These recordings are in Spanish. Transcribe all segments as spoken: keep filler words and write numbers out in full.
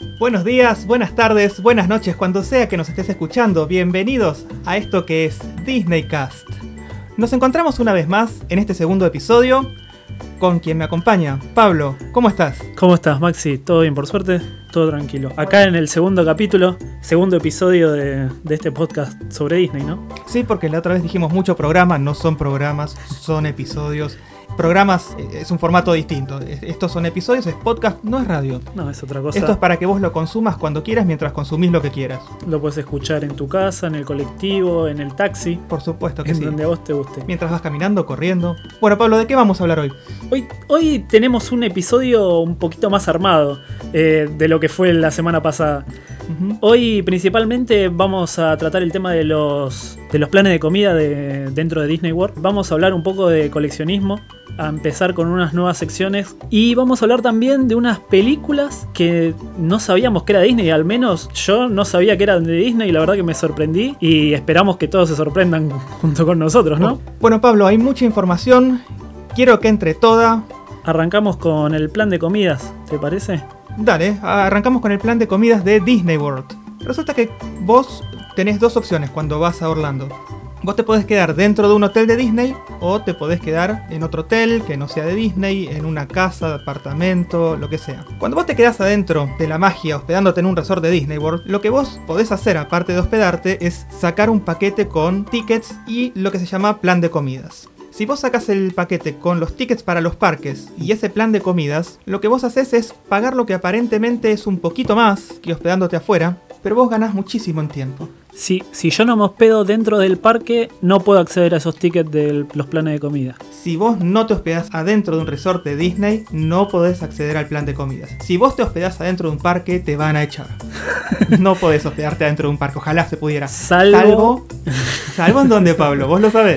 Buenos días, buenas tardes, buenas noches, cuando sea que nos estés escuchando. Bienvenidos a esto que es Disneycast. Nos encontramos una vez más en este segundo episodio con quien me acompaña. Pablo, ¿cómo estás? ¿Cómo estás, Maxi? ¿Todo bien, por suerte? Todo tranquilo. Acá en el segundo capítulo, segundo episodio de, de este podcast sobre Disney, ¿no? Sí, porque la otra vez dijimos muchos programas, no son programas, son episodios. Programas es un formato distinto. Estos son episodios, es podcast, no es radio. No, es otra cosa. Esto es para que vos lo consumas cuando quieras, mientras consumís lo que quieras. Lo puedes escuchar en tu casa, en el colectivo, en el taxi. Por supuesto que en sí. En donde a vos te guste. Mientras vas caminando, corriendo. Bueno, Pablo, ¿de qué vamos a hablar hoy? Hoy, hoy tenemos un episodio un poquito más armado eh, de lo que fue la semana pasada. Uh-huh. Hoy principalmente vamos a tratar el tema de los, de los planes de comida de, dentro de Disney World. Vamos a hablar un poco de coleccionismo, a empezar con unas nuevas secciones, y vamos a hablar también de unas películas que no sabíamos que era Disney. Al menos yo no sabía que eran de Disney y la verdad que me sorprendí, y esperamos que todos se sorprendan junto con nosotros, ¿no? Bueno, Pablo, hay mucha información, quiero que entre toda. Arrancamos con el plan de comidas, ¿te parece? Dale, arrancamos con el plan de comidas de Disney World. Resulta que vos tenés dos opciones cuando vas a Orlando. Vos te podés quedar dentro de un hotel de Disney o te podés quedar en otro hotel que no sea de Disney, en una casa, apartamento, lo que sea. Cuando vos te quedás adentro de la magia hospedándote en un resort de Disney World, lo que vos podés hacer aparte de hospedarte es sacar un paquete con tickets y lo que se llama plan de comidas. Si vos sacás el paquete con los tickets para los parques y ese plan de comidas, lo que vos haces es pagar lo que aparentemente es un poquito más que hospedándote afuera, pero vos ganás muchísimo en tiempo. Si, si yo no me hospedo dentro del parque, no puedo acceder a esos tickets de los planes de comida. Si vos no te hospedás adentro de un resort de Disney, no podés acceder al plan de comidas. Si vos te hospedás adentro de un parque, te van a echar. No podés hospedarte adentro de un parque, ojalá se pudiera. Salvo... Salvo, ¿salvo en dónde, Pablo? ¿Vos lo sabés?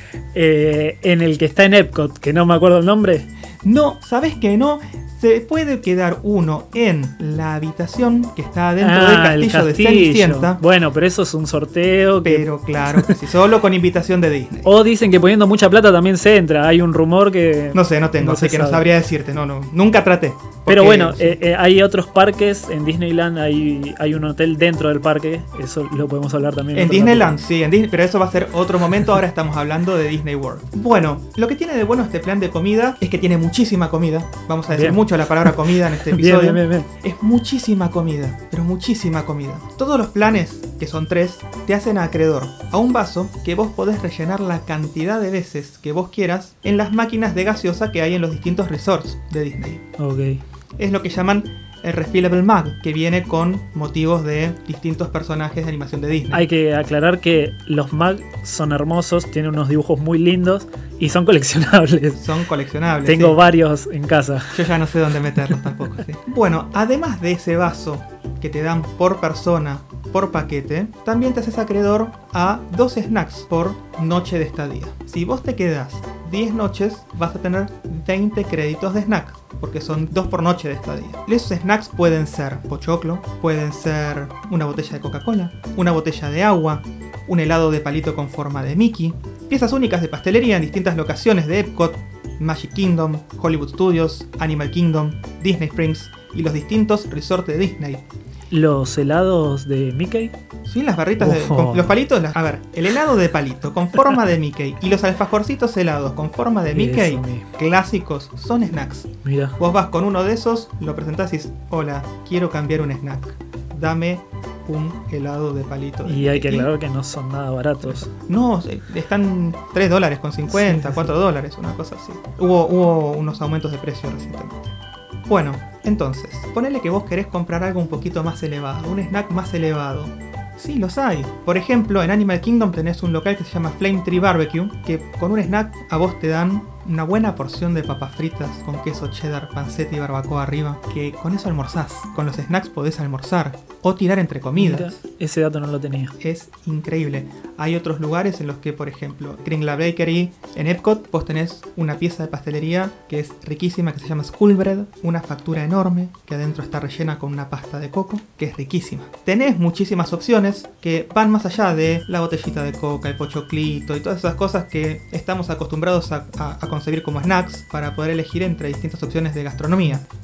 Eh, en el que está en Epcot, que no me acuerdo el nombre. No, ¿sabés que no? Se puede quedar uno en la habitación que está dentro ah, del castillo, castillo de Cenicienta. Bueno, pero eso es un sorteo. Que... Pero claro, que sí, solo con invitación de Disney. O dicen que poniendo mucha plata también se entra. Hay un rumor que... No sé, no tengo, no así que sabe. No sabría decirte. No, no, nunca traté. Pero bueno, eh, eh, hay otros parques. En Disneyland hay, hay un hotel dentro del parque. Eso lo podemos hablar también. En Disneyland, sí, en Disney, pero eso va a ser otro momento. Ahora estamos hablando de Disney World. Bueno, lo que tiene de bueno este plan de comida es que tiene muchísima comida. Vamos a decir bien. mucho la palabra comida en este episodio. Bien, bien, bien, bien. Es muchísima comida, pero muchísima comida. Todos los planes, que son tres, te hacen acreedor a un vaso que vos podés rellenar la cantidad de veces que vos quieras en las máquinas de gaseosa que hay en los distintos resorts de Disney. Ok. Es lo que llaman el Refillable Mug, que viene con motivos de distintos personajes de animación de Disney. Hay que aclarar que los Mug son hermosos, tienen unos dibujos muy lindos y son coleccionables. Son coleccionables. Tengo sí. varios en casa. Yo ya no sé dónde meterlos tampoco. Sí. Bueno, además de ese vaso que te dan por persona, por paquete, también te haces acreedor a dos snacks por noche de estadía. Si vos te quedás diez noches, vas a tener veinte créditos de snack, porque son dos por noche de estadía. Esos snacks pueden ser pochoclo, pueden ser una botella de Coca-Cola, una botella de agua, un helado de palito con forma de Mickey, piezas únicas de pastelería en distintas locaciones de Epcot, Magic Kingdom, Hollywood Studios, Animal Kingdom, Disney Springs y los distintos resorts de Disney. ¿Los helados de Mickey? Sí, las barritas, de, con los palitos. Las, a ver, el helado de palito con forma de Mickey y los alfajorcitos helados con forma de Mickey, clásicos, son snacks. Mira. Vos vas con uno de esos, lo presentás y dices, hola, quiero cambiar un snack. Dame un helado de palito. De y hay que aclarar y, que no son nada baratos. No, están tres dólares con cincuenta, sí, cuatro sí. dólares, una cosa así. Hubo, hubo unos aumentos de precio recientemente. Bueno, entonces, ponele que vos querés comprar algo un poquito más elevado, un snack más elevado. Sí, los hay. Por ejemplo, en Animal Kingdom tenés un local que se llama Flame Tree Barbecue, que con un snack a vos te dan una buena porción de papas fritas con queso cheddar, panceta y barbacoa arriba, que con eso almorzás. Con los snacks podés almorzar o tirar entre comidas. Mira, ese dato no lo tenía. Es increíble. Hay otros lugares en los que, por ejemplo, Kringla Bakery en Epcot, vos tenés una pieza de pastelería que es riquísima, que se llama Schoolbread, una factura enorme que adentro está rellena con una pasta de coco, que es riquísima. Tenés muchísimas opciones que van más allá de la botellita de coca, el pochoclito y todas esas cosas que estamos acostumbrados a, a, a concebir como snacks para poder elegir entre distintas opciones de gastronomía.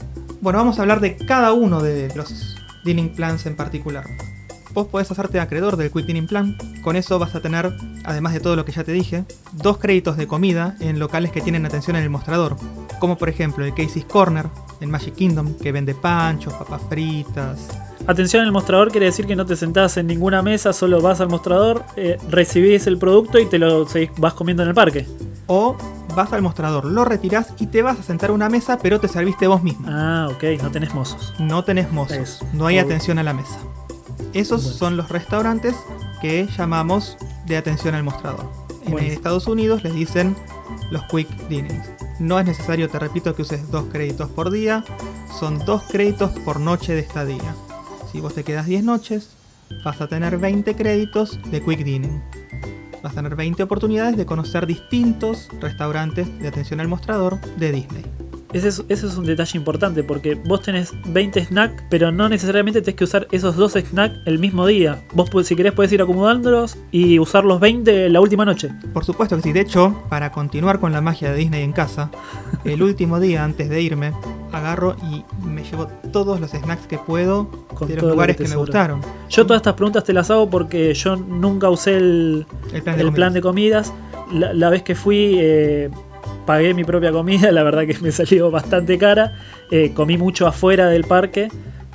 Bueno, vamos a hablar de cada uno de los dining plans en particular. Vos podés hacerte acreedor del Quick Dining Plan. Con eso vas a tener, además de todo lo que ya te dije, dos créditos de comida en locales que tienen atención en el mostrador. Como por ejemplo el Casey's Corner en Magic Kingdom, que vende panchos, papas fritas. Atención al mostrador quiere decir que no te sentás en ninguna mesa, solo vas al mostrador, eh, recibís el producto y te lo seguís, vas comiendo en el parque. O vas al mostrador, lo retirás y te vas a sentar a una mesa, pero te serviste vos mismo. Ah, ok, no tenés mozos. No tenés mozos, Eso. no hay Oh. atención a la mesa. Esos Bueno. son los restaurantes que llamamos de atención al mostrador. En Bueno. Estados Unidos les dicen los Quick Dinings. No es necesario, te repito, que uses dos créditos por día. Son dos créditos por noche de estadía. Si vos te quedas diez noches, vas a tener veinte créditos de Quick Dining. Vas a tener veinte oportunidades de conocer distintos restaurantes de atención al mostrador de Disney. Ese es, ese es un detalle importante porque vos tenés veinte snacks, pero no necesariamente tenés que usar esos dos snacks el mismo día. Vos si querés podés ir acomodándolos y usar los veinte la última noche. Por supuesto que sí. De hecho, para continuar con la magia de Disney en casa, el último día antes de irme, agarro y me llevo todos los snacks que puedo Con de los todo lo lugares que que, te me sobra. gustaron. Yo todas estas preguntas te las hago porque yo nunca usé el, El plan de el comidas. plan de comidas. La, la vez que fui eh, pagué mi propia comida, la verdad que me salió bastante cara. Eh, comí mucho afuera del parque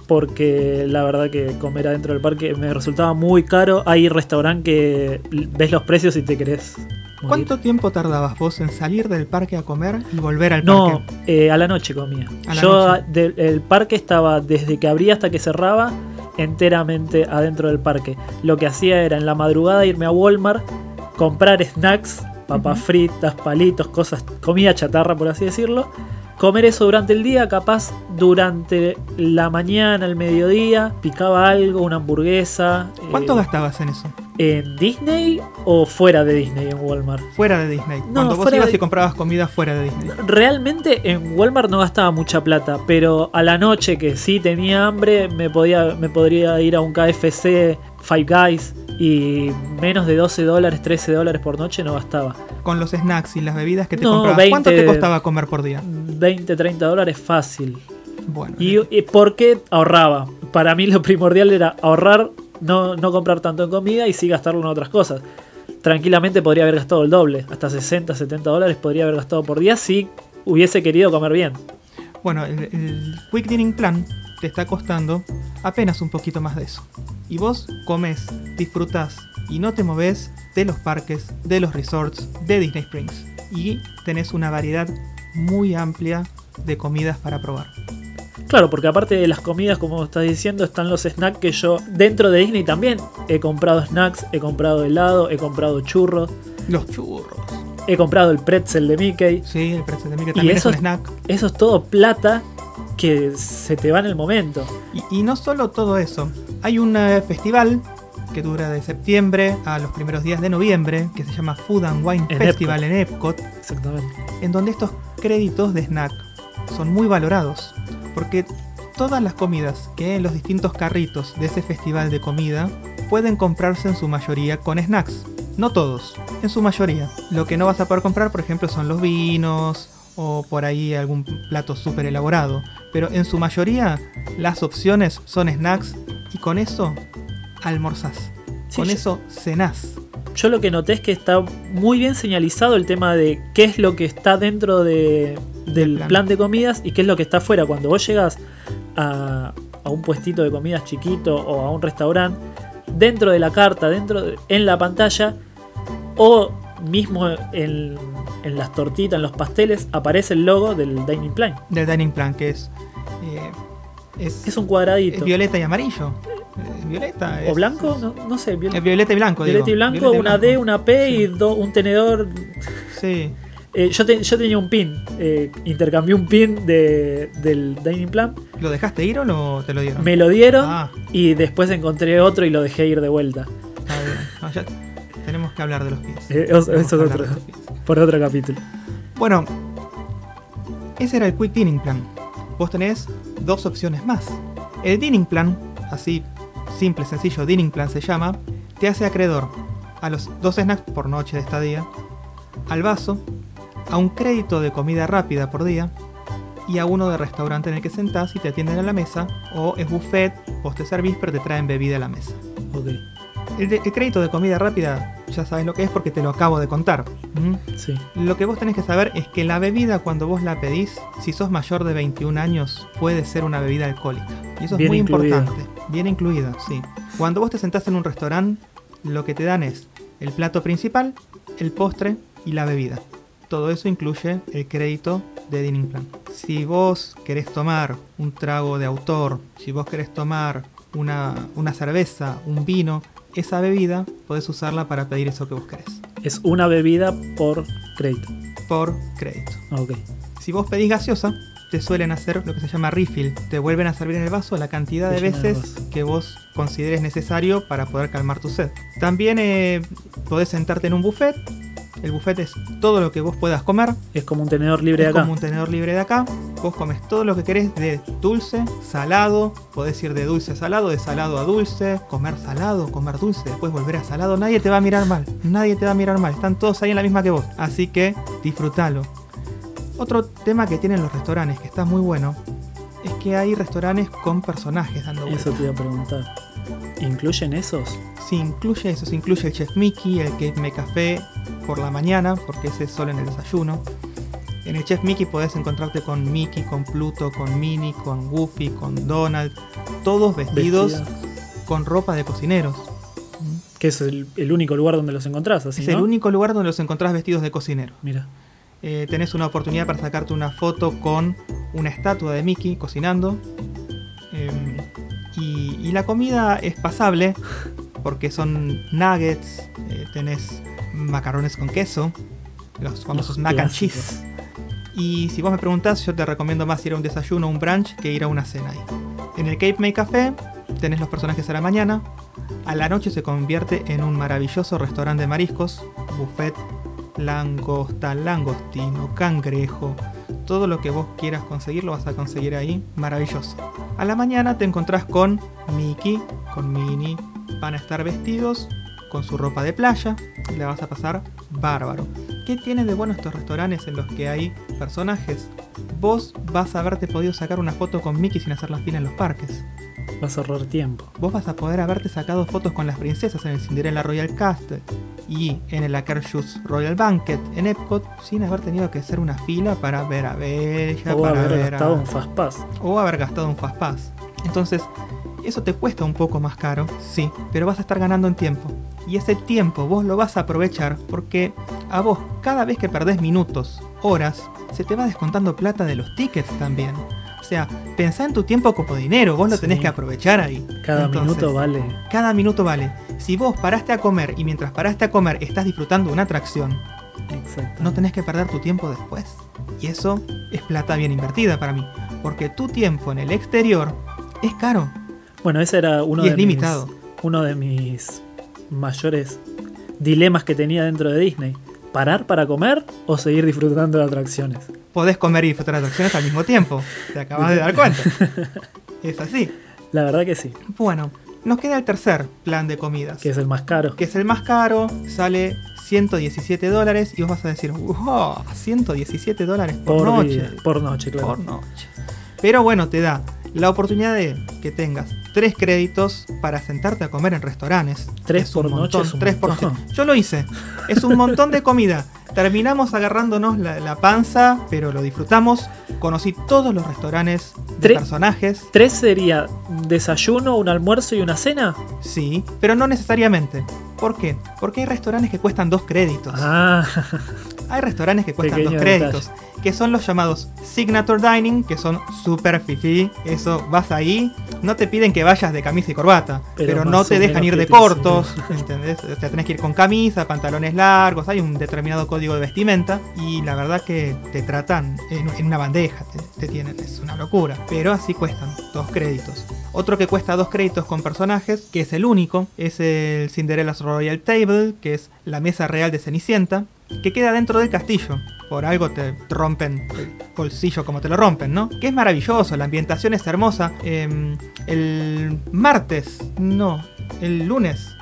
porque la verdad que comer adentro del parque me resultaba muy caro. Hay restaurantes que ves los precios y te querés morir. ¿Cuánto tiempo tardabas vos en salir del parque a comer y volver al No, parque? eh, a la noche comía. A la Yo noche. de- el parque estaba desde que abría hasta que cerraba enteramente adentro del parque. Lo que hacía era en la madrugada irme a Walmart, comprar snacks, papas Ujú. fritas, palitos, cosas, comida chatarra por así decirlo. Comer eso durante el día, capaz durante la mañana, el mediodía, picaba algo, una hamburguesa. ¿Cuánto eh, gastabas en eso? ¿En Disney o fuera de Disney en Walmart? Fuera de Disney. No, Cuando vos fuera ibas de- y comprabas comida fuera de Disney. Realmente en Walmart no gastaba mucha plata, pero a la noche que sí tenía hambre me podía me podría ir a un K F C, Five Guys y menos de doce dólares, trece dólares por noche no gastaba. Con los snacks y las bebidas que te No, comprabas, veinte ¿cuánto te costaba comer por día? veinte, treinta dólares fácil. Bueno, Y, y porque ahorraba. Para mí lo primordial era ahorrar, no, no comprar tanto en comida y sí gastarlo en otras cosas. Tranquilamente podría haber gastado el doble, hasta sesenta, setenta dólares podría haber gastado por día si hubiese querido comer bien. Bueno, el, el Quick Dining Plan te está costando apenas un poquito más de eso. Y vos comes, disfrutás y no te movés de los parques, de los resorts, de Disney Springs. Y tenés una variedad muy amplia de comidas para probar. Claro, porque aparte de las comidas, como estás diciendo, están los snacks que yo dentro de Disney también he comprado snacks, he comprado helado, he comprado churros, Los churros. he comprado el pretzel de Mickey. Sí, el pretzel de Mickey Y también eso es un es- snack. Eso es todo plata que se te va en el momento. Y, y no solo todo eso. Hay un eh, festival que dura de septiembre a los primeros días de noviembre, que se llama Food and Wine En Festival en Epcot, Exactamente. en donde estos créditos de snack son muy valorados, porque todas las comidas que hay en los distintos carritos de ese festival de comida pueden comprarse en su mayoría con snacks. No todos, en su mayoría. Lo que no vas a poder comprar, por ejemplo, son los vinos o por ahí algún plato súper elaborado. Pero en su mayoría las opciones son snacks y con eso almorzás. Sí, Con yo- eso cenás. Yo lo que noté es que está muy bien señalizado el tema de qué es lo que está dentro de, del plan. plan de comidas y qué es lo que está afuera. Cuando vos llegas a, a un puestito de comidas chiquito o a un restaurante, dentro de la carta, dentro de- en la pantalla o mismo en, en las tortitas, en los pasteles, aparece el logo del Dining Plan. Del dining plan, que es... eh, es, Es un cuadradito. es violeta y amarillo. Eh, violeta. ¿O es- blanco? No, no sé. viol- Es violeta y blanco, violeta digo. y blanco, Violeta y una D, blanco. una P y Sí. do- un tenedor. Sí. Eh, yo, te- yo tenía un pin, eh, intercambié un pin de, del Dining Plan, ¿Lo dejaste ir o lo, te lo dieron? me lo dieron Ah, y después encontré otro y lo dejé ir de vuelta. está bien. No, ya tenemos que hablar de los pies. Eh, eso- Tenemos eso que es hablar otro, de los pies. por otro capítulo. Bueno, ese era el Quick Dining Plan. Vos tenés dos opciones más. El Dining Plan, así simple, sencillo, Dining Plan se llama, te hace acreedor a los dos snacks por noche de estadía, al vaso, a un crédito de comida rápida por día y a uno de restaurante en el que sentás y te atienden a la mesa, o es buffet, vos te servís pero te traen bebida a la mesa. Ok. El, de, el crédito de comida rápida ya sabes lo que es porque te lo acabo de contar. ¿Mm? Sí. Lo que vos tenés que saber es que la bebida, cuando vos la pedís, si sos mayor de veintiún años, puede ser una bebida alcohólica. Y eso es Bien muy incluida. importante. Bien incluida, sí. Cuando vos te sentás en un restaurante, lo que te dan es el plato principal, el postre y la bebida. Todo eso incluye el crédito de dining plan. Si vos querés tomar un trago de autor, si vos querés tomar una, una cerveza, un vino, esa bebida podés usarla para pedir eso que vos querés. Es una bebida por crédito. Por crédito. Ok. Si vos pedís gaseosa, te suelen hacer lo que se llama refill. Te vuelven a servir en el vaso la cantidad de Te llenan el veces vaso. que vos consideres necesario para poder calmar tu sed. También eh, podés sentarte en un buffet. El buffet es todo lo que vos puedas comer. Es como un tenedor libre de Es acá. como un tenedor libre de acá. Vos comes todo lo que querés de dulce, salado. Podés ir de dulce a salado, de salado a dulce. Comer salado, comer dulce, después volver a salado. Nadie te va a mirar mal. Nadie te va a mirar mal. Están todos ahí en la misma que vos. Así que disfrútalo. Otro tema que tienen los restaurantes, que está muy bueno, es que hay restaurantes con personajes dando vueltas. Eso te iba a preguntar. ¿Incluyen esos? Sí, incluye eso, se incluye el Chef Mickey, el Cape May Café por la mañana, porque ese es solo en el desayuno. En el Chef Mickey podés encontrarte con Mickey, con Pluto, con Minnie, con Goofy, con Donald, todos vestidos Vestidas. con ropa de cocineros. Que es el, el único lugar donde los encontrás, así, Es ¿no? el único lugar donde los encontrás vestidos de cocinero. Mira. Eh, tenés una oportunidad para sacarte una foto con una estatua de Mickey cocinando. Eh, y, y la comida es pasable porque son nuggets, eh, tenés macarrones con queso, los famosos Los mac and clásicos. cheese. Y si vos me preguntás, yo te recomiendo más ir a un desayuno o un brunch que ir a una cena ahí. En el Cape May Café tenés los personajes a la mañana. A la noche se convierte en un maravilloso restaurante de mariscos, buffet, langosta, langostino, cangrejo, todo lo que vos quieras conseguir lo vas a conseguir ahí, maravilloso. A la mañana te encontrás con Mickey, con Minnie, van a estar vestidos con su ropa de playa y la vas a pasar bárbaro. ¿Qué tiene de bueno estos restaurantes en los que hay personajes? Vos vas a haberte podido sacar una foto con Mickey sin hacer la fila en los parques. Vas a ahorrar tiempo. Vos vas a poder haberte sacado fotos con las princesas en el Cinderella Royal Castle y en el Akershus Royal Banquet en Epcot sin haber tenido que hacer una fila para ver a Bella, O para haber ver gastado a... un Fastpass. o haber gastado un Fastpass. Entonces, eso te cuesta un poco más caro, sí, pero vas a estar ganando en tiempo. Y ese tiempo vos lo vas a aprovechar porque a vos, cada vez que perdés minutos, horas, se te va descontando plata de los tickets también. O sea, pensá en tu tiempo como dinero, vos lo Sí. tenés que aprovechar ahí. Cada Entonces, minuto vale. Cada minuto vale. Si vos paraste a comer y mientras paraste a comer estás disfrutando una atracción, Exacto. no tenés que perder tu tiempo después. Y eso es plata bien invertida para mí. Porque tu tiempo en el exterior es caro. Bueno, ese era uno Y de es limitado. mis, uno de mis mayores dilemas que tenía dentro de Disney. ¿Parar para comer o seguir disfrutando de atracciones? Podés comer y disfrutar de atracciones al mismo tiempo. Te acabas de dar cuenta. Es así. La verdad que sí, Bueno, nos queda el tercer plan de comidas. que es el más caro. Que es el más caro, sale ciento diecisiete dólares y vos vas a decir, wow, ciento diecisiete dólares por, Por noche. día, por noche, claro. Por noche. Pero bueno, te da la oportunidad de que tengas tres créditos para sentarte a comer en restaurantes. Tres Es un por noche montón, es un tres por montón. noche. Yo lo hice. Es un montón de comida. Terminamos agarrándonos la, la panza, pero lo disfrutamos. Conocí todos los restaurantes de Tre- personajes. ¿Tres sería desayuno, un almuerzo y una cena? Sí, pero no necesariamente. ¿Por qué? Porque hay restaurantes que cuestan dos créditos. Ah, Hay restaurantes que cuestan Pequeño dos créditos, que son los llamados Signature Dining, que son super fifí. Eso, vas ahí, no te piden que vayas de camisa y corbata, Pero pero, más no o te dejan menos ir que de te cortos, enseñan. ¿entendés? O sea, tenés que ir con camisa, pantalones largos, hay un determinado código de vestimenta y la verdad que te tratan en, en una bandeja, te, te tienen, es una locura. Pero así cuestan dos créditos. Otro que cuesta dos créditos con personajes, que es el único, es el Cinderella's Royal Table, que es la mesa real de Cenicienta, que queda dentro del castillo. Por algo te rompen el bolsillo como te lo rompen, ¿no? Que es maravilloso, la ambientación es hermosa. Eh, el martes, no, el lunes,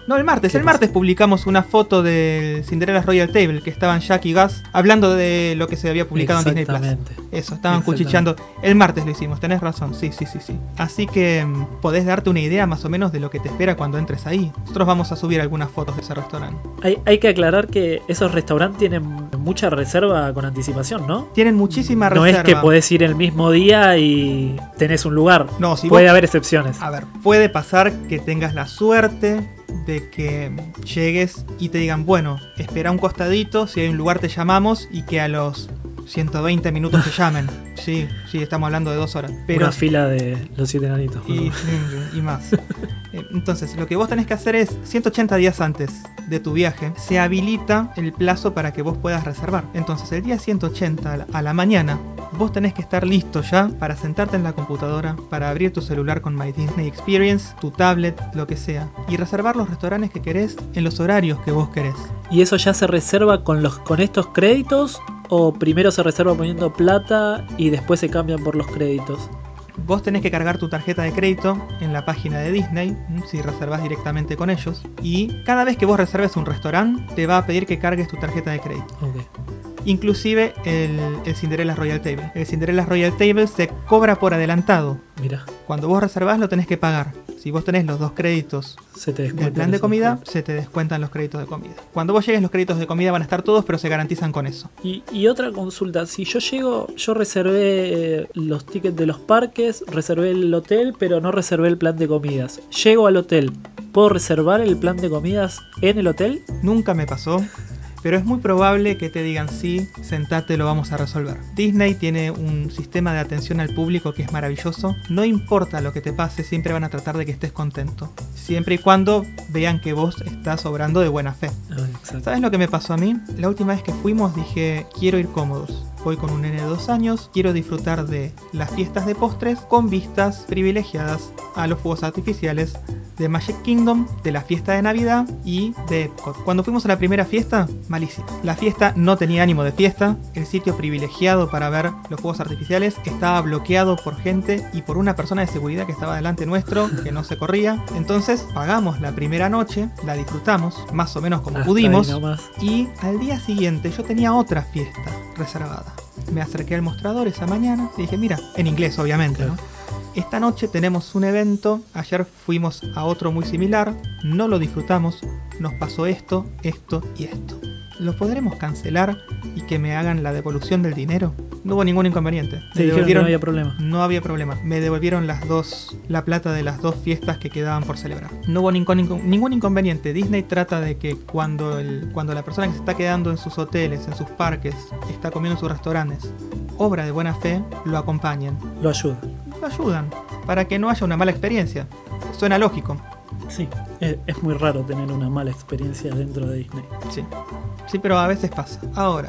No, el martes. El martes publicamos una foto de Cinderella's Royal Table, que estaban Jack y Gus hablando de lo que se había publicado en Disney Plus. Eso, estaban cuchicheando. El martes lo hicimos, tenés razón. Sí, sí, sí, sí. Así que um, podés darte una idea más o menos de lo que te espera cuando entres ahí. Nosotros vamos a subir algunas fotos de ese restaurante. Hay, hay que aclarar que esos restaurantes tienen mucha reserva con anticipación, ¿no? Tienen muchísima no reserva. No es que podés ir el mismo día y tenés un lugar. No, si puede vos, haber excepciones. A ver, puede pasar que tengas la suerte de que llegues y te digan, bueno, espera un costadito, si hay un lugar te llamamos, y que a los ciento veinte minutos te llamen. Sí, sí, estamos hablando de dos horas. Pero, una fila de los siete enanitos. Y, y más. Entonces, lo que vos tenés que hacer es, ciento ochenta días antes de tu viaje, se habilita el plazo para que vos puedas reservar. Entonces, el día ciento ochenta a la mañana, vos tenés que estar listo ya para sentarte en la computadora, para abrir tu celular con My Disney Experience, tu tablet, lo que sea, y reservar los restaurantes que querés en los horarios que vos querés. ¿Y eso ya se reserva con, los, con estos créditos? ¿O primero se reserva poniendo plata y después se cambian por los créditos? Vos tenés que cargar tu tarjeta de crédito en la página de Disney, si reservás directamente con ellos. Y cada vez que vos reserves un restaurante, te va a pedir que cargues tu tarjeta de crédito. Okay. Inclusive el, el Cinderella's Royal Table. El Cinderella's Royal Table se cobra por adelantado. Mira. Cuando vos reservás lo tenés que pagar. Si vos tenés los dos créditos se te del plan de comida, se te descuentan los créditos de comida. Cuando vos llegues los créditos de comida van a estar todos, pero se garantizan con eso. Y, y otra consulta, si yo llego, yo reservé eh, los tickets de los parques, reservé el hotel, pero no reservé el plan de comidas. Llego al hotel, ¿puedo reservar el plan de comidas en el hotel? Nunca me pasó. Pero es muy probable que te digan sí, sentate, lo vamos a resolver. Disney tiene un sistema de atención al público que es maravilloso. No importa lo que te pase, siempre van a tratar de que estés contento. Siempre y cuando vean que vos estás obrando de buena fe. Oh, ¿Sabes lo que me pasó a mí? La última vez que fuimos dije, quiero ir cómodos. Voy con un nene de dos años, quiero disfrutar de las fiestas de postres con vistas privilegiadas a los fuegos artificiales de Magic Kingdom, de la fiesta de Navidad y de Epcot. Cuando fuimos a la primera fiesta, malísimo. La fiesta no tenía ánimo de fiesta, el sitio privilegiado para ver los fuegos artificiales estaba bloqueado por gente y por una persona de seguridad que estaba delante nuestro, que no se corría. Entonces pagamos la primera noche, la disfrutamos, más o menos como Hasta pudimos, y al día siguiente yo tenía otra fiesta reservada. Me acerqué al mostrador esa mañana y dije, mira, en inglés obviamente, claro. ¿no? Esta noche tenemos un evento, ayer fuimos a otro muy similar, no lo disfrutamos, nos pasó esto, esto y esto. ¿Lo podremos cancelar y que me hagan la devolución del dinero? No hubo ningún inconveniente. Me devolvieron, no había problema. No había problema. Me devolvieron las dos, la plata de las dos fiestas que quedaban por celebrar. No hubo ningún, ningún inconveniente. Disney trata de que cuando, el, cuando la persona que se está quedando en sus hoteles, en sus parques, está comiendo en sus restaurantes, obra de buena fe, lo acompañen. Lo ayudan. Lo ayudan, para que no haya una mala experiencia. Suena lógico. Sí, es, es muy raro tener una mala experiencia dentro de Disney. Sí, sí, pero a veces pasa. Ahora,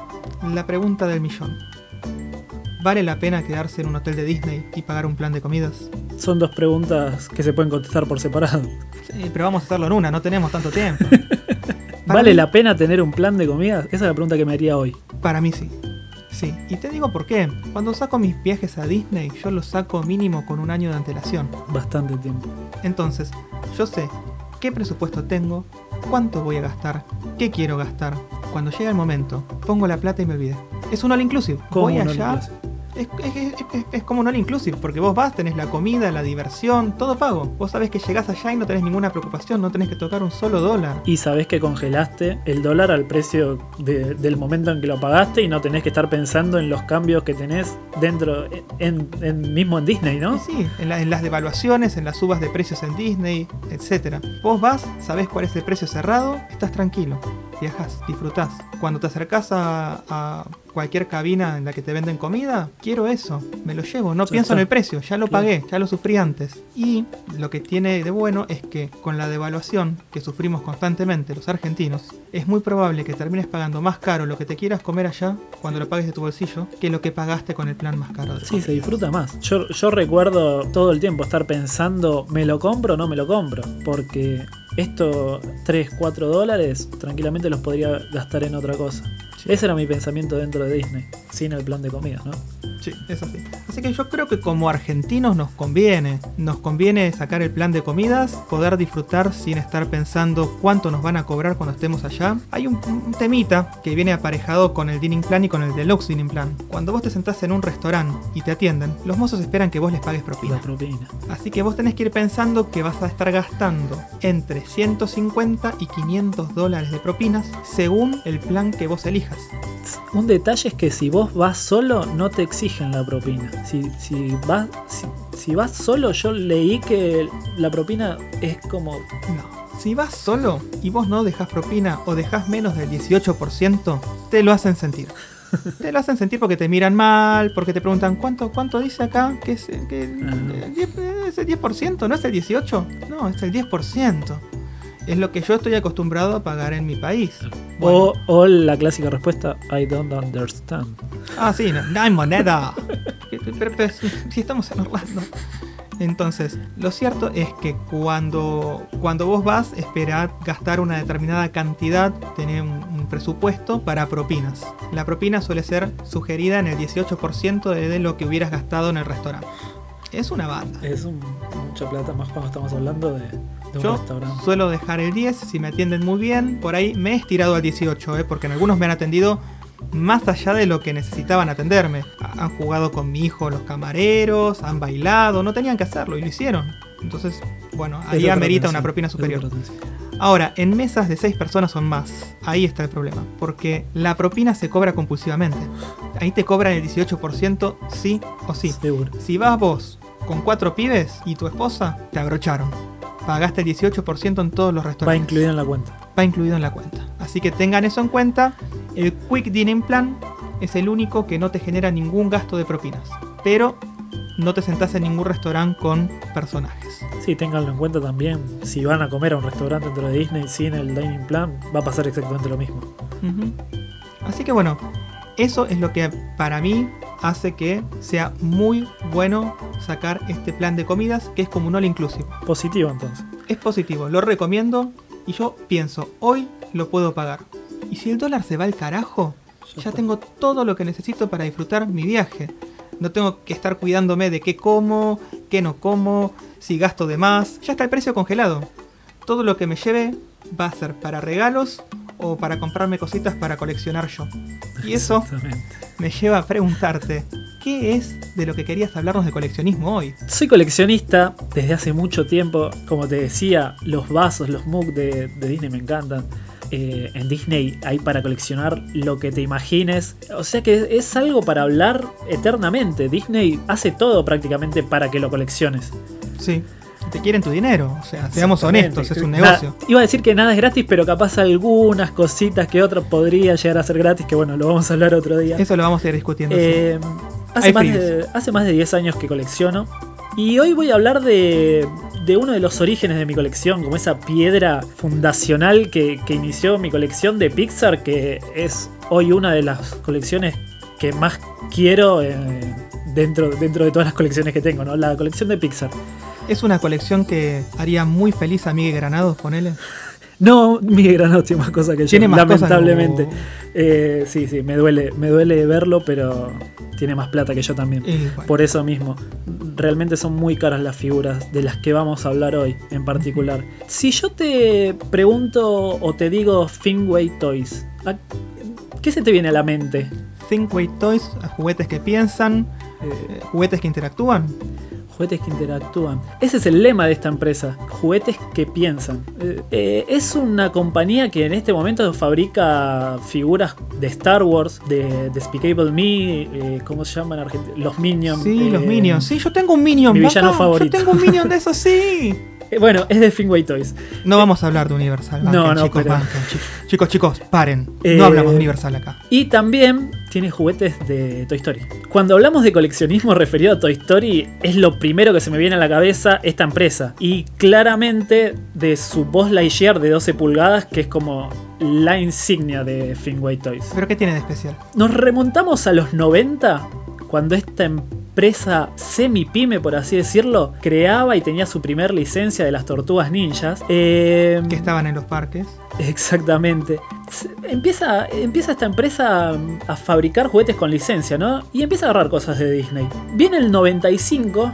la pregunta del millón. ¿Vale la pena quedarse en un hotel de Disney y pagar un plan de comidas? Son dos preguntas que se pueden contestar por separado. Sí, pero vamos a hacerlo en una, no tenemos tanto tiempo. ¿Vale mí, la pena tener un plan de comidas? Esa es la pregunta que me haría hoy. Para mí sí. Sí, y te digo por qué. Cuando saco mis viajes a Disney, yo los saco mínimo con un año de antelación. Bastante tiempo. Entonces, yo sé qué presupuesto tengo, cuánto voy a gastar, qué quiero gastar. Cuando llega el momento, pongo la plata y me olvidé. Es un all inclusive. Voy allá. Es, es, es, es, es como un all inclusive, porque vos vas, tenés la comida, la diversión, todo pago. Vos sabés que llegás allá y no tenés ninguna preocupación, no tenés que tocar un solo dólar. Y sabés que congelaste el dólar al precio de, del momento en que lo pagaste y no tenés que estar pensando en los cambios que tenés dentro, en, en mismo en Disney, ¿no? Sí, sí, en, la, en las devaluaciones, en las subas de precios en Disney, etcétera. Vos vas, sabés cuál es el precio cerrado, estás tranquilo. Viajás, disfrutás. Cuando te acercás a, a cualquier cabina en la que te venden comida, quiero eso, me lo llevo, no ya pienso está. En el precio, ya lo pagué, ya lo sufrí antes. Y lo que tiene de bueno es que con la devaluación que sufrimos constantemente los argentinos, es muy probable que termines pagando más caro lo que te quieras comer allá cuando lo pagues de tu bolsillo que lo que pagaste con el plan más caro de Sí, se disfruta más. Yo, yo recuerdo todo el tiempo estar pensando, ¿me lo compro o no me lo compro? Porque esto, tres, cuatro dólares, tranquilamente los podría gastar en otra cosa. Sí. Ese era mi pensamiento dentro de Disney, sin el plan de comida, ¿no? Sí, es así. Así que yo creo que como argentinos nos conviene. Nos conviene sacar el plan de comidas, poder disfrutar sin estar pensando cuánto nos van a cobrar cuando estemos allá. Hay un, un temita que viene aparejado con el dining plan y con el deluxe dining plan. Cuando vos te sentás en un restaurante y te atienden, los mozos esperan que vos les pagues propina. La propina. Así que vos tenés que ir pensando que vas a estar gastando entre ciento cincuenta y quinientos dólares de propinas según el plan que vos elijas. Un detalle es que si vos vas solo, no te exigen la propina. Si, si, vas, si, si vas solo, yo leí que la propina es como... No, si vas solo y vos no dejás propina o dejás menos del dieciocho por ciento, te lo hacen sentir. Te lo hacen sentir porque te miran mal, porque te preguntan ¿cuánto, cuánto dice acá? ¿Que es, que, el diez, es el diez por ciento? ¿No es el dieciocho por ciento? No, es el diez por ciento. Es lo que yo estoy acostumbrado a pagar en mi país. Bueno. O, o la clásica respuesta, I don't understand. Ah, sí, no, no hay moneda. pero, pero, si estamos en Orlando. Entonces, lo cierto es que cuando, cuando vos vas, esperad gastar una determinada cantidad, tener un, un presupuesto para propinas. La propina suele ser sugerida en el dieciocho por ciento de, de lo que hubieras gastado en el restaurante. Es una banda. Es un, mucha plata más cuando estamos hablando de, de un Yo restaurante. suelo dejar el diez si me atienden muy bien. Por ahí me he estirado al dieciocho, ¿eh? Porque en algunos me han atendido más allá de lo que necesitaban atenderme. Han jugado con mi hijo los camareros, han bailado, no tenían que hacerlo y lo hicieron. Entonces, bueno, ahí amerita una propina superior. Ahora, en mesas de seis personas o más, ahí está el problema, porque la propina se cobra compulsivamente. Ahí te cobran el dieciocho por ciento sí o sí. Seguro. Si vas vos con cuatro pibes y tu esposa, te abrocharon. Pagaste el dieciocho por ciento en todos los restaurantes. Va incluido en la cuenta. Va incluido en la cuenta. Así que tengan eso en cuenta. El Quick Dining Plan es el único que no te genera ningún gasto de propinas. Pero no te sentás en ningún restaurante con personajes. Sí, ténganlo en cuenta también. Si van a comer a un restaurante dentro de Disney sin el Dining Plan, va a pasar exactamente lo mismo. Uh-huh. Así que bueno, eso es lo que para mí hace que sea muy bueno sacar este plan de comidas, que es como un all inclusive. Positivo entonces. Es positivo, lo recomiendo y yo pienso, hoy lo puedo pagar. Y si el dólar se va al carajo, ya, ya tengo todo lo que necesito para disfrutar mi viaje. No tengo que estar cuidándome de qué como, qué no como, si gasto de más. Ya está el precio congelado. Todo lo que me lleve va a ser para regalos o para comprarme cositas para coleccionar yo. Y eso me lleva a preguntarte, ¿qué es de lo que querías hablarnos de coleccionismo hoy? Soy coleccionista desde hace mucho tiempo. Como te decía, los vasos, los mugs de, de Disney me encantan. Eh, en Disney hay para coleccionar lo que te imagines. O sea que es algo para hablar eternamente. Disney hace todo prácticamente para que lo colecciones. Sí. Te quieren tu dinero, o sea, seamos honestos, es un negocio. Nada, iba a decir que nada es gratis, pero capaz algunas cositas que otras podría llegar a ser gratis, que bueno, lo vamos a hablar otro día. Eso lo vamos a ir discutiendo. Eh, sí. hace, más de, hace más de diez años que colecciono. Y hoy voy a hablar de, de uno de los orígenes de mi colección, como esa piedra fundacional que, que inició mi colección de Pixar, que es hoy una de las colecciones que más quiero eh, dentro, dentro de todas las colecciones que tengo, ¿no? La colección de Pixar. ¿Es una colección que haría muy feliz a Miguel Granados, ponele? No, Miguel Granados tiene más cosas que yo, ¿Tiene más lamentablemente. Cosas? Eh, sí, sí, me duele, me duele verlo, pero tiene más plata que yo también. Eh, bueno. Por eso mismo. Realmente son muy caras las figuras de las que vamos a hablar hoy en particular. Si yo te pregunto o te digo Thinkway Toys, ¿qué se te viene a la mente? Thinkway Toys, juguetes que piensan, eh, juguetes que interactúan. Juguetes que interactúan. Ese es el lema de esta empresa. Juguetes que piensan. Eh, eh, es una compañía que en este momento fabrica figuras de Star Wars, de Despicable Me, eh, ¿cómo se llaman en Argentina? Los Minions. Sí, eh, los Minions. Sí, yo tengo un Minion. Mi villano acá. favorito. Yo tengo un Minion de esos, sí. Eh, bueno, es de Thinkway Toys. No eh, vamos a hablar de Universal. Banquen, no, no, chicos, pero... banquen, chicos, chicos, chicos, paren. Eh, no hablamos de Universal acá. Y también tiene juguetes de Toy Story. Cuando hablamos de coleccionismo referido a Toy Story, es lo primero que se me viene a la cabeza esta empresa. Y claramente de su Buzz Lightyear de doce pulgadas, que es como la insignia de Thinkway Toys. ¿Pero qué tiene de especial? Nos remontamos a los noventa, cuando esta empresa empresa semi-pyme, por así decirlo, creaba y tenía su primer licencia de las tortugas ninjas. Eh, que estaban en los parques. Exactamente. Empieza, empieza esta empresa a fabricar juguetes con licencia, ¿no? Y empieza a agarrar cosas de Disney. Viene el noventa y cinco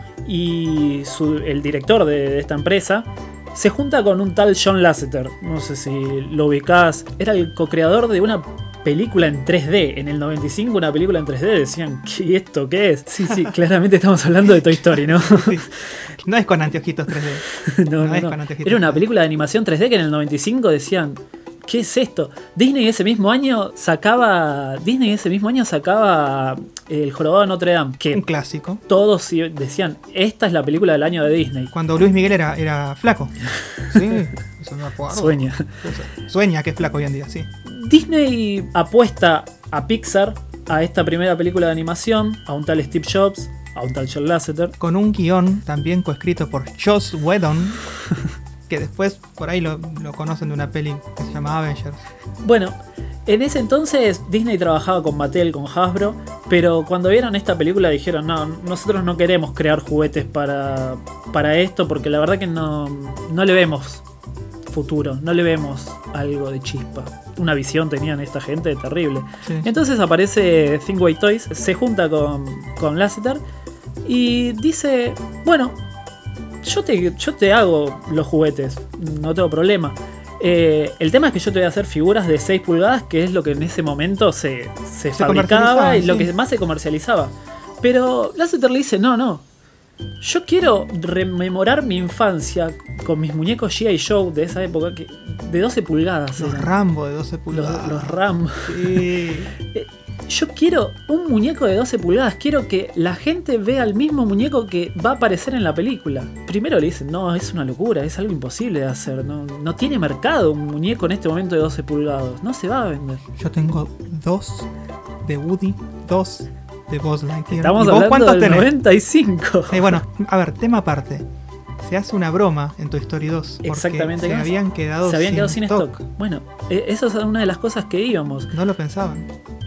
y su, el director de, de esta empresa se junta con un tal John Lasseter. No sé si lo ubicás. Era el co-creador de una película en tres D. En el noventa y cinco una película en tres D. Decían, ¿qué esto qué es? Sí, sí, claramente estamos hablando de Toy Story, ¿no? Sí. No es con anteojitos tres D. no, no, no, es no. Con anteojitos Era una película de animación tres D que en el noventa y cinco decían, ¿qué es esto? Disney ese mismo año sacaba. Disney ese mismo año sacaba El Jorobado de Notre Dame. Que un clásico. Todos decían, esta es la película del año de Disney. Cuando Luis Miguel era, era flaco. Sí, eso me acuerdo. Sueña. Sueña que es flaco hoy en día, sí. Disney apuesta a Pixar, a esta primera película de animación, a un tal Steve Jobs, a un tal John Lasseter. Con un guión también coescrito por Joss Whedon, que después por ahí lo, lo conocen de una peli que se llama Avengers. Bueno, en ese entonces Disney trabajaba con Mattel, con Hasbro, pero cuando vieron esta película dijeron, no, nosotros no queremos crear juguetes para, para esto, porque la verdad que no, no le vemos futuro, no le vemos algo de chispa. Una visión tenían esta gente terrible. Sí, sí. Entonces aparece Thingway Toys, se junta con, con Lasseter y dice, bueno, yo te, yo te hago los juguetes, no tengo problema. Eh, el tema es que yo te voy a hacer figuras de seis pulgadas, que es lo que en ese momento se, se, se fabricaba y sí. Lo que más se comercializaba. Pero Lasseter le dice, no, no, yo quiero rememorar mi infancia con mis muñecos G I. Joe de esa época, que de doce pulgadas. Los eran. Rambo de doce pulgadas. Los, los Rambo. Sí. Yo quiero un muñeco de doce pulgadas. Quiero que la gente vea el mismo muñeco que va a aparecer en la película. Primero le dicen, no, es una locura, es algo imposible de hacer. No, no tiene mercado un muñeco en este momento de doce pulgadas. No se va a vender. Yo tengo dos de Woody, dos de Buzz Lightyear. Estamos hablando del tenés? noventa y cinco. Eh, bueno, a ver, tema aparte. Se hace una broma en Toy Story dos. Exactamente. Se habían quedado, se habían sin, quedado sin stock. stock. Bueno, eso es una de las cosas que íbamos. No lo pensaban.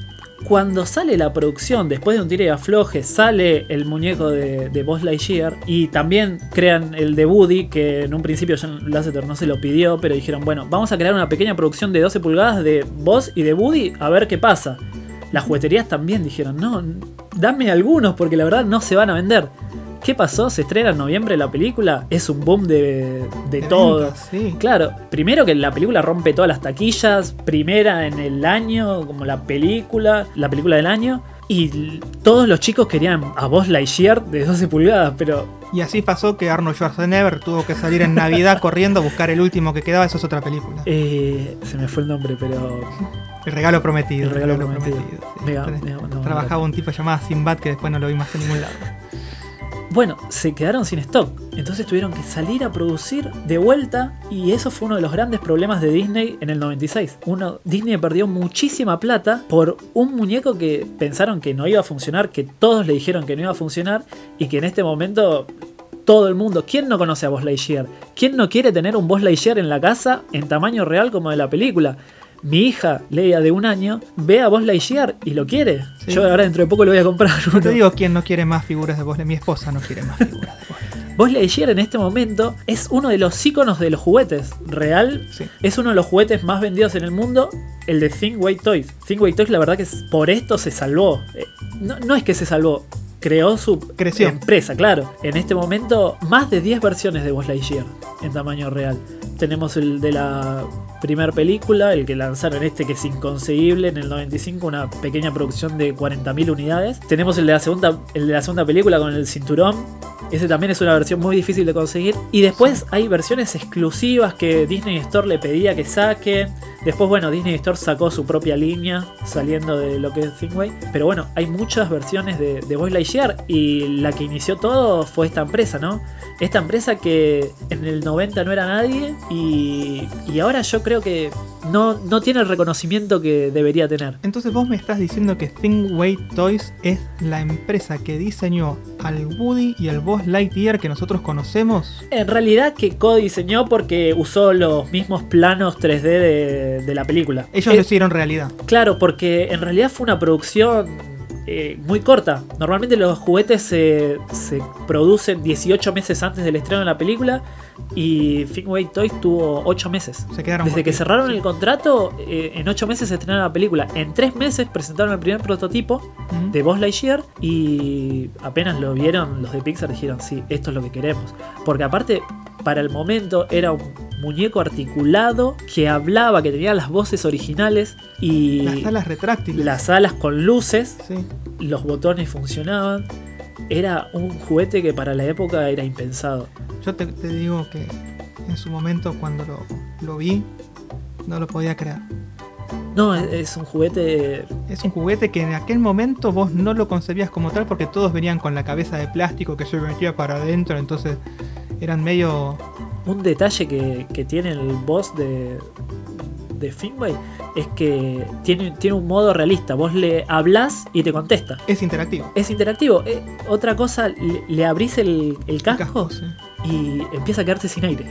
Cuando sale la producción, después de un tire y afloje, sale el muñeco de, de Buzz Lightyear y también crean el de Woody, que en un principio John Lasseter no se lo pidió, pero dijeron, bueno, vamos a crear una pequeña producción de doce pulgadas de Buzz y de Woody a ver qué pasa. Las jugueterías también dijeron, no, dame algunos porque la verdad no se van a vender. ¿Qué pasó? Se estrena en noviembre la película, es un boom de, de, de todo. Ventas, sí. Claro, primero que la película rompe todas las taquillas, primera en el año, como la película, la película del año. Y todos los chicos querían a Buzz Lightyear de doce pulgadas, pero... Y así pasó que Arnold Schwarzenegger tuvo que salir en Navidad corriendo a buscar el último que quedaba, eso es otra película. Eh, se me fue el nombre, pero... El regalo prometido. El regalo, el regalo prometido. prometido sí. Mega, mega, no, Trabajaba no, un tipo llamado Sinbad que después no lo vi más en ningún lado. Bueno, se quedaron sin stock, entonces tuvieron que salir a producir de vuelta y eso fue uno de los grandes problemas de Disney en el noventa y seis. Uno, Disney perdió muchísima plata por un muñeco que pensaron que no iba a funcionar, que todos le dijeron que no iba a funcionar y que en este momento todo el mundo, ¿quién no conoce a Buzz Lightyear? ¿Quién no quiere tener un Buzz Lightyear en la casa en tamaño real como de la película? Mi hija, Leia de un año, ve a Buzz Lightyear y lo quiere. Sí. Yo ahora dentro de poco le voy a comprar uno. No te digo quién no quiere más figuras de Buzz Lightyear. Mi esposa no quiere más figuras de Buzz Lightyear. Buzz Lightyear en este momento es uno de los íconos de los juguetes. Real, sí. Es uno de los juguetes más vendidos en el mundo. El de Thingway Toys. Thingway Toys la verdad que por esto se salvó. No, no es que se salvó. Creó su Creció. empresa, claro. En este momento, más de diez versiones de Buzz Lightyear en tamaño real. Tenemos el de la primera película, el que lanzaron este que es inconseguible en el noventa y cinco, una pequeña producción de cuarenta mil unidades. Tenemos el de la segunda, el de la segunda película con el cinturón. Ese también es una versión muy difícil de conseguir. Y después sí. Hay versiones exclusivas que Disney Store le pedía que saque. Después, bueno, Disney Store sacó su propia línea saliendo de lo que es Thingway. Pero bueno, hay muchas versiones de, de Buzz Lightyear y la que inició todo fue esta empresa, ¿no? Esta empresa que en el noventa no era nadie y, y ahora yo creo que no, no tiene el reconocimiento que debería tener. Entonces vos me estás diciendo que Thingway Toys es la empresa que diseñó al Woody y al Buzz Lightyear que nosotros conocemos. En realidad que co-diseñó porque usó los mismos planos tres D de, de la película. Ellos eh, lo hicieron realidad. Claro, porque en realidad fue una producción eh, muy corta. Normalmente los juguetes se, se producen dieciocho meses antes del estreno de la película y Figway Toys tuvo ocho meses. Se quedaron Desde que cortitos, cerraron sí. el contrato, eh, en ocho meses se estrenaron la película. En tres meses presentaron el primer prototipo Ujú. de Buzz Lightyear y apenas lo vieron los de Pixar dijeron, sí, esto es lo que queremos. Porque aparte, para el momento era un muñeco articulado que hablaba, que tenía las voces originales y Las alas retráctiles. las alas con luces, Sí. los botones funcionaban. Era un juguete que para la época era impensado. Yo te, te digo que en su momento cuando lo, lo vi, no lo podía creer. No, es, es un juguete. Es un juguete que en aquel momento vos no lo concebías como tal porque todos venían con la cabeza de plástico que se metía para adentro, entonces eran medio... Un detalle que, que tiene el boss de, de Figway es que tiene, tiene un modo realista. Vos le hablás y te contesta. Es interactivo. Es interactivo. Eh, otra cosa, le, le abrís el, el casco, El casco, sí. y empieza a quedarte sin aire.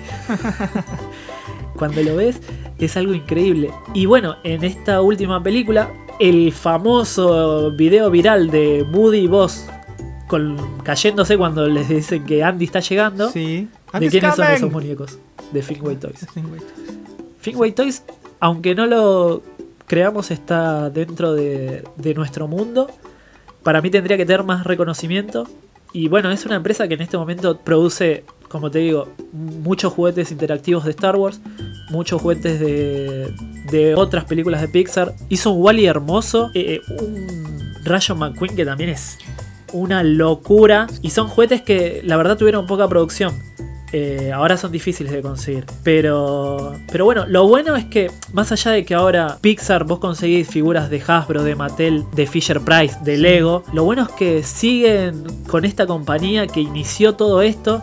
Cuando lo ves es algo increíble. Y bueno, en esta última película, el famoso video viral de Woody y Buzz con, cayéndose cuando les dicen que Andy está llegando. Sí. ¿De Andy's quiénes son coming. esos muñecos? De Figway Toys. Es Figway Toys. Figway Toys, aunque no lo creamos, está dentro de, de nuestro mundo. Para mí tendría que tener más reconocimiento. Y bueno, es una empresa que en este momento produce, como te digo, muchos juguetes interactivos de Star Wars, muchos juguetes de, de otras películas de Pixar. Hizo un Wall-E hermoso, eh, un Rayo McQueen que también es una locura. Y son juguetes que la verdad tuvieron poca producción. Eh, ahora son difíciles de conseguir. Pero, pero bueno, lo bueno es que más allá de que ahora Pixar vos conseguís figuras de Hasbro, de Mattel, de Fisher Price, de Lego, lo bueno es que siguen con esta compañía que inició todo esto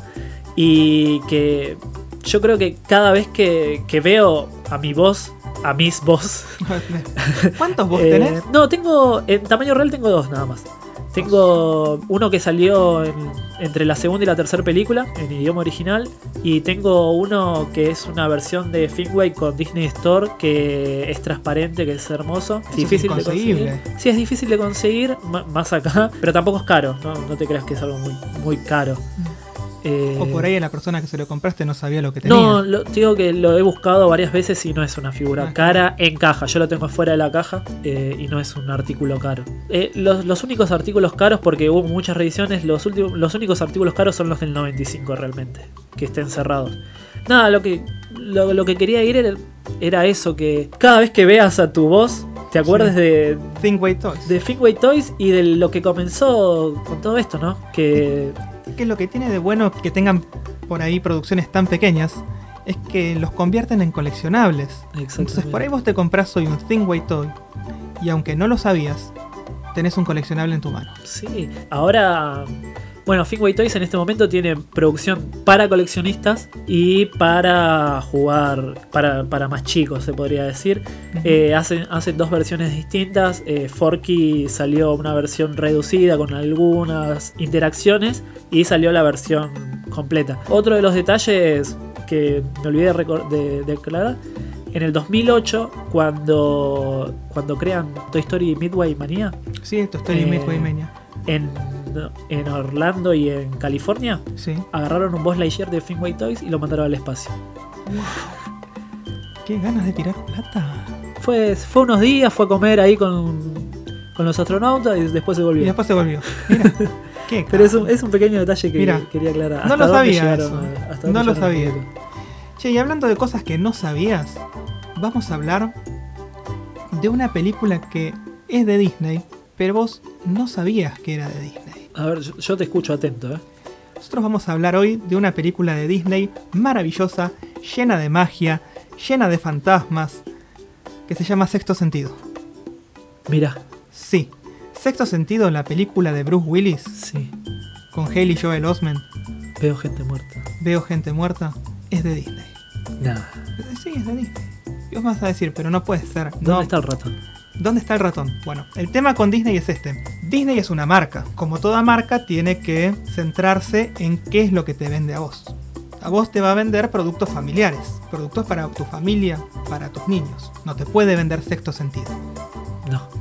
y que yo creo que cada vez que, que veo a mi voz, a mis voz, ¿Cuántos vos eh, tenés? no, tengo en tamaño real tengo dos nada más. Tengo uno que salió en, entre la segunda y la tercera película en idioma original. Y tengo uno que es una versión de Figway con Disney Store que es transparente, que es hermoso. Eso Difícil es de conseguir. inconseguible. Sí, es difícil de conseguir, m- más acá. Pero tampoco es caro. No, no te creas que es algo muy, muy caro. Eh, O por ahí la persona que se lo compraste no sabía lo que tenía. no, lo, te digo que lo he buscado varias veces y no es una figura Ah, cara en caja. Yo lo tengo fuera de la caja eh, y no es un artículo caro. Eh, los, los únicos artículos caros, porque hubo muchas reediciones, los, últimos, los únicos artículos caros son los del noventa y cinco realmente, que estén cerrados. Nada, lo que, lo, lo que quería ir era, era eso, que cada vez que veas a tu voz, te acuerdes Sí. de, Figway Toys. de Figway Toys y de lo que comenzó con todo esto, ¿no? Que... Que lo que tiene de bueno que tengan por ahí producciones tan pequeñas es que los convierten en coleccionables. Entonces por ahí vos te compras hoy un Figway Toy y aunque no lo sabías, tenés un coleccionable en tu mano. Sí, ahora, bueno, Figway Toys en este momento tiene producción para coleccionistas y para jugar, para, para más chicos se podría decir. Ujú. Eh, hacen, hacen dos versiones distintas. Eh, Forky salió una versión reducida con algunas interacciones y salió la versión completa. Otro de los detalles que me olvidé de, recor- de, de aclarar. En el dos mil ocho, cuando, cuando crean Toy Story Midway Mania, Sí, esto estoy Eh, en Midway Mania. en, en Orlando y en California, Sí. agarraron un Buzz Lightyear de Figway Toys y lo mandaron al espacio. Qué ganas de tirar plata. Fue, fue unos días, fue a comer ahí con, con los astronautas y después se volvió. Y después se volvió. Mira. Qué Pero es un, capo. es un pequeño detalle que Mira, quería aclarar. no ¿Hasta lo dónde sabía llegaron eso. a- hasta No dónde lo llegaron sabía. el público? Che, y hablando de cosas que no sabías, vamos a hablar de una película que es de Disney, pero vos no sabías que era de Disney. A ver, yo, yo te escucho atento, ¿eh? Nosotros vamos a hablar hoy de una película de Disney maravillosa, llena de magia, llena de fantasmas, que se llama Sexto Sentido. Mira, Sí, Sexto Sentido, la película de Bruce Willis, sí, con Haley Joel Osment, veo gente muerta. Veo gente muerta, es de Disney. Nada. Sí, es de Disney. Y vos me vas a decir, pero no puede ser. ¿Dónde No. está el ratón? ¿Dónde está el ratón? Bueno, el tema con Disney es este. Disney es una marca. Como toda marca, tiene que centrarse en qué es lo que te vende a vos. A vos te va a vender productos familiares, productos para tu familia, para tus niños. No te puede vender Sexto Sentido. No.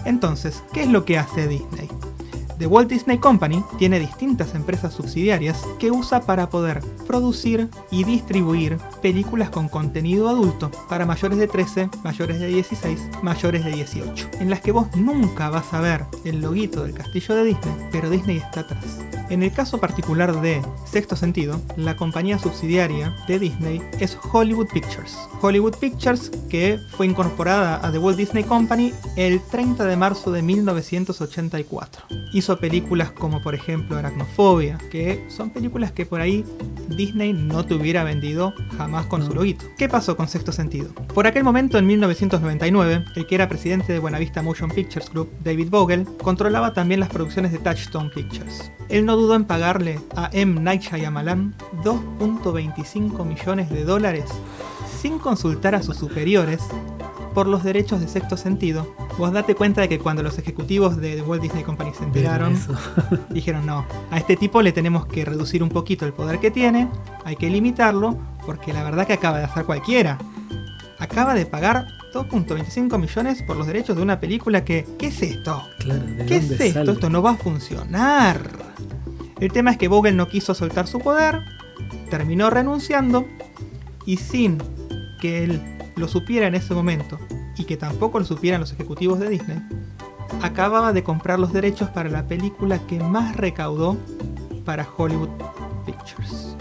Entonces, ¿qué es lo que hace Disney? The Walt Disney Company tiene distintas empresas subsidiarias que usa para poder producir y distribuir películas con contenido adulto para mayores de trece, mayores de dieciséis, mayores de dieciocho, en las que vos nunca vas a ver el loguito del castillo de Disney, pero Disney está atrás. En el caso particular de Sexto Sentido, la compañía subsidiaria de Disney es Hollywood Pictures. Hollywood Pictures, que fue incorporada a The Walt Disney Company el treinta de marzo de mil novecientos ochenta y cuatro. Hizo películas como por ejemplo Aracnofobia, que son películas que por ahí Disney no te hubiera vendido jamás con su loguito. ¿Qué pasó con Sexto Sentido? Por aquel momento, en mil novecientos noventa y nueve, el que era presidente de Buenavista Motion Pictures Group, David Vogel, controlaba también las producciones de Touchstone Pictures. Él no dudó en pagarle a M. Night Shyamalan dos punto veinticinco millones de dólares sin consultar a sus superiores por los derechos de Sexto Sentido. Vos date cuenta de que cuando los ejecutivos de The Walt Disney Company se enteraron, dijeron no, a este tipo le tenemos que reducir un poquito el poder que tiene, hay que limitarlo, porque la verdad que acaba de hacer cualquiera. Acaba de pagar dos punto veinticinco millones por los derechos de una película que... ¿Qué es esto? Claro, ¿de ¿Qué dónde es esto? sale? Esto no va a funcionar. El tema es que Vogel no quiso soltar su poder, terminó renunciando y sin que él lo supiera en ese momento y que tampoco lo supieran los ejecutivos de Disney, acababa de comprar los derechos para la película que más recaudó para Hollywood Pictures,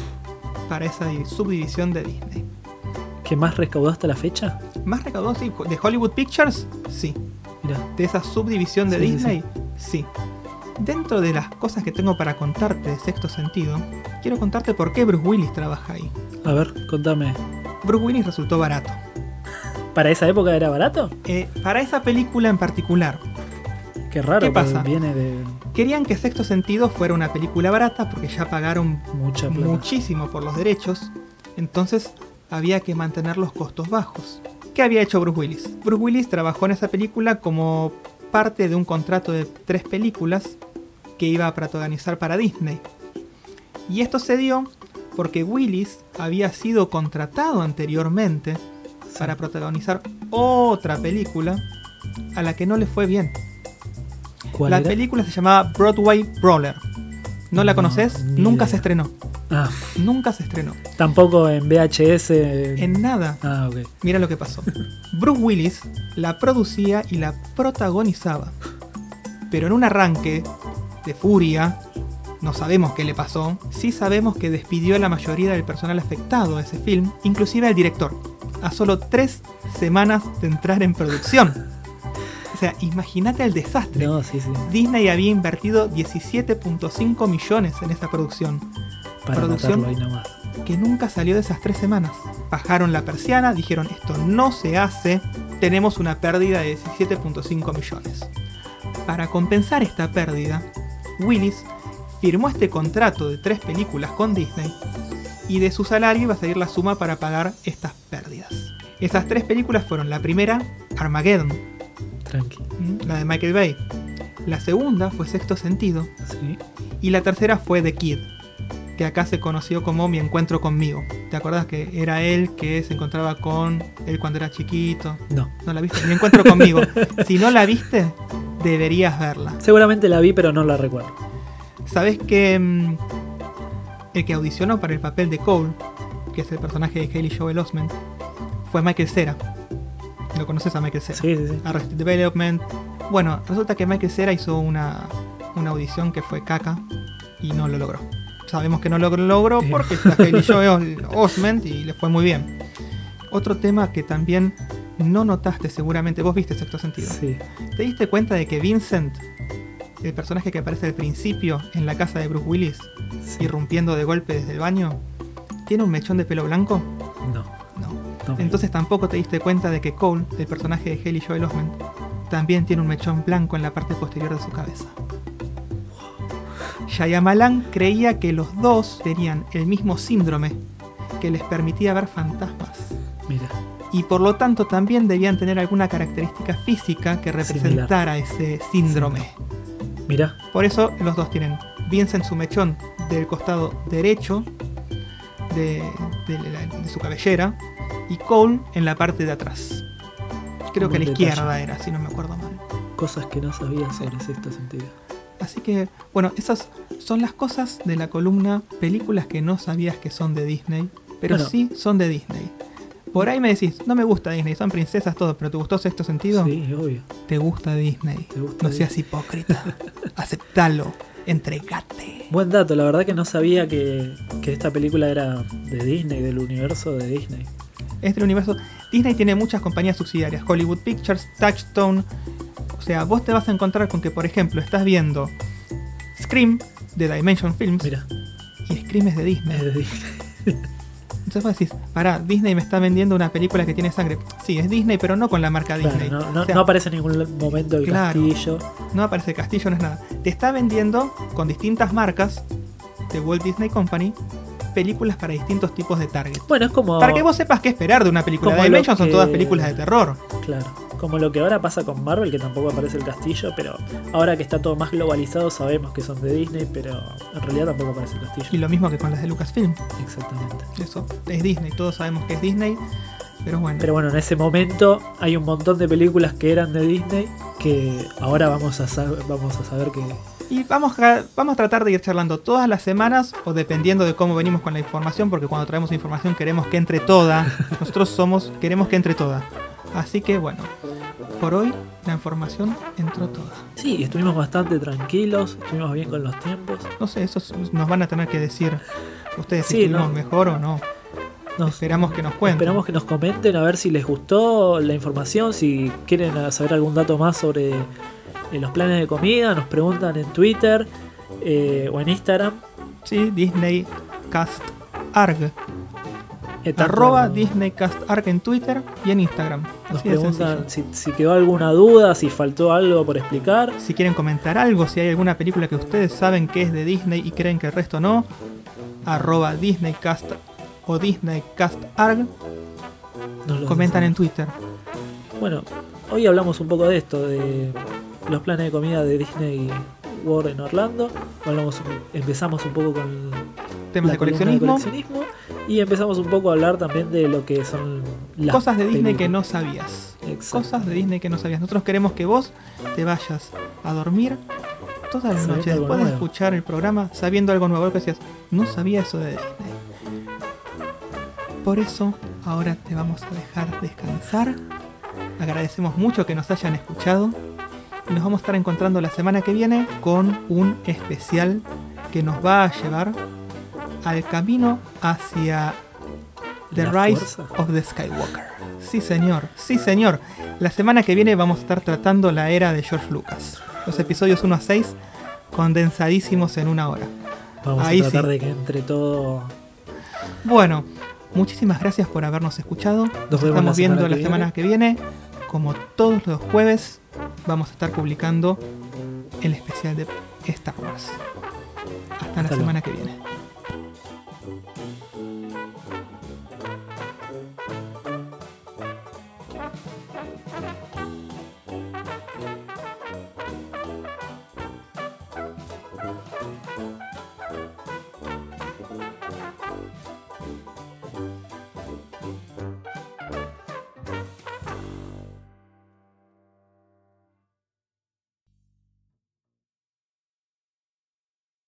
para esa subdivisión de Disney. ¿Qué más recaudó hasta la fecha? ¿Más recaudó? Sí. ¿De Hollywood Pictures? Sí. Mirá. ¿De esa subdivisión de Sí, sí, Disney? Sí. sí. Dentro de las cosas que tengo para contarte de Sexto Sentido, quiero contarte por qué Bruce Willis trabaja ahí. A ver, contame. Bruce Willis resultó barato. ¿Para esa época era barato? Eh, para esa película en particular. Qué raro. ¿Qué pasa? Viene de Querían que Sexto Sentido fuera una película barata porque ya pagaron mucha plata. muchísimo por los derechos. Entonces había que mantener los costos bajos. ¿Qué había hecho Bruce Willis? Bruce Willis trabajó en esa película como parte de un contrato de tres películas que iba a protagonizar para Disney. Y esto se dio porque Willis había sido contratado anteriormente sí. para protagonizar otra película a la que no le fue bien. ¿Cuál la era? película se llamaba Broadway Brawler. ¿No la No, conoces? ni Nunca idea. se estrenó. Ah, Nunca se estrenó. tampoco en V H S. En nada. Ah, ok. Mira lo que pasó. Bruce Willis la producía y la protagonizaba. Pero en un arranque de furia, no sabemos qué le pasó, sí sabemos que despidió a la mayoría del personal afectado a ese film, inclusive al director, a solo tres semanas de entrar en producción. O sea, imagínate el desastre. No, sí, sí. Disney había invertido diecisiete punto cinco millones en esa producción. Para producción matarlo ahí nomás. que nunca salió de esas tres semanas. Bajaron la persiana, dijeron esto no se hace, tenemos una pérdida de diecisiete punto cinco millones. Para compensar esta pérdida, Willis firmó este contrato de tres películas con Disney y de su salario iba a salir la suma para pagar estas pérdidas. Esas tres películas fueron la primera, Armageddon, Tranqui. la de Michael Bay. La segunda fue Sexto Sentido Sí. y la tercera fue The Kid, que acá se conoció como Mi Encuentro Conmigo. ¿Te acordás que era él que se encontraba con él cuando era chiquito? No. ¿No la viste? Mi Encuentro Conmigo. Si no la viste, deberías verla. Seguramente la vi, pero no la recuerdo. ¿Sabés que mmm, el que audicionó para el papel de Cole, que es el personaje de Haley Joel Osment, fue Michael Cera? ¿Lo conoces a Michael Cera? Sí, sí, sí. Arrested Development. Bueno, resulta que Michael Cera hizo una, una audición que fue caca y no lo logró. Sabemos que no lo logró porque está Haley Joel Osment y le fue muy bien. Otro tema que también no notaste seguramente, vos viste Sexto Sentido. Sí. ¿Te diste cuenta de que Vincent, el personaje que aparece al principio en la casa de Bruce Willis, Sí. irrumpiendo de golpe desde el baño, tiene un mechón de pelo blanco? No. No. no Entonces tampoco te diste cuenta de que Cole, el personaje de Haley Joel Osment, también tiene un mechón blanco en la parte posterior de su cabeza. Shyamalan creía que los dos tenían el mismo síndrome que les permitía ver fantasmas. Mira. Y por lo tanto también debían tener alguna característica física que representara ese síndrome. Mira. Por eso los dos tienen Vincent su mechón del costado derecho de, de, la- de su cabellera y Cole en la parte de atrás. Creo que a la Buen izquierda detalle. era, si no me acuerdo mal. Cosas que no sabía sobre Sexto Sentido. Así que, bueno, esas son las cosas de la columna películas que no sabías que son de Disney, pero Bueno. sí son de Disney. Por ahí me decís, no me gusta Disney, son princesas todo, pero ¿te gustó Sexto Sentido? Sí, obvio. Te gusta Disney. Te gusta No seas hipócrita. Aceptalo. Entregate. Buen dato, la verdad que no sabía que, que esta película era de Disney, del universo de Disney. Es del universo. Disney tiene muchas compañías subsidiarias. Hollywood Pictures, Touchstone. O sea, vos te vas a encontrar con que, por ejemplo, estás viendo Scream de Dimension Films. Mira, Y Scream es de Disney. es de Disney. Entonces vos decís, pará, Disney me está vendiendo una película que tiene sangre. Sí, es Disney, pero no con la marca Claro, Disney. no, no, O sea, no aparece en ningún momento el Claro. castillo. no aparece castillo, no es nada. Te está vendiendo con distintas marcas de Walt Disney Company películas para distintos tipos de target. Bueno, es como. Para que vos sepas qué esperar de una película. Como De lo Dimension son que- todas películas de terror. Claro, como lo que ahora pasa con Marvel, que tampoco aparece el castillo, pero ahora que está todo más globalizado sabemos que son de Disney, pero en realidad tampoco aparece el Y castillo. lo mismo que con las de Lucasfilm. Exactamente. Eso es Disney, todos sabemos que es Disney. Pero bueno. Pero bueno, en ese momento hay un montón de películas que eran de Disney que ahora vamos a saber, vamos a saber que. Y vamos a, vamos a tratar de ir charlando todas las semanas o dependiendo de cómo venimos con la información, porque cuando traemos información queremos que entre toda. Nosotros somos, queremos que entre toda. Así que bueno, por hoy la información entró toda. Sí, estuvimos bastante tranquilos, estuvimos bien con los tiempos. No sé, eso nos van a tener que decir ustedes si Sí, estuvimos no. mejor o no. Nos- Esperamos que nos cuenten. Esperamos que nos comenten a ver si les gustó la información, si quieren saber algún dato más sobre eh, los planes de comida, nos preguntan en Twitter eh, o en Instagram. Sí, Disney Cast Arg. Eh, tanto Arroba en- Disney Cast Arg en Twitter y en Instagram. Nos Así de preguntan sencillo. si, si quedó alguna duda, si faltó algo por explicar. Si quieren comentar algo, si hay alguna película que ustedes saben que es de Disney y creen que el resto no, arroba Disneycast o DisneyCastArg, Nos lo comentan hacen en Twitter. saber. Bueno, hoy hablamos un poco de esto, de los planes de comida de Disney World en Orlando. Hablamos, un- empezamos un poco con Temas la de columna coleccionismo, coleccionismo y empezamos un poco a hablar también de lo que son las cosas de Disney que películas. no sabías. Exacto. Cosas de Disney que no sabías. Nosotros queremos que vos te vayas a dormir toda la Sabiendo noche algo después de nuevo. escuchar el programa sabiendo algo nuevo. Algo que decías, no sabía eso de Disney. Por eso ahora te vamos a dejar descansar. Agradecemos mucho que nos hayan escuchado y nos vamos a estar encontrando la semana que viene con un especial que nos va a llevar al camino hacia The La Rise fuerza. of the Skywalker. Sí señor, sí señor. La semana que viene vamos a estar tratando la era de George Lucas. Los episodios uno a seis condensadísimos en una hora. Vamos Ahí a tratar sí. de que entre todo. Bueno, muchísimas gracias por habernos escuchado. Nos vemos la estamos viendo semana la que semana que viene. Como todos los jueves, vamos a estar publicando el especial de Star Wars. Hasta la Hasta luego. semana que viene.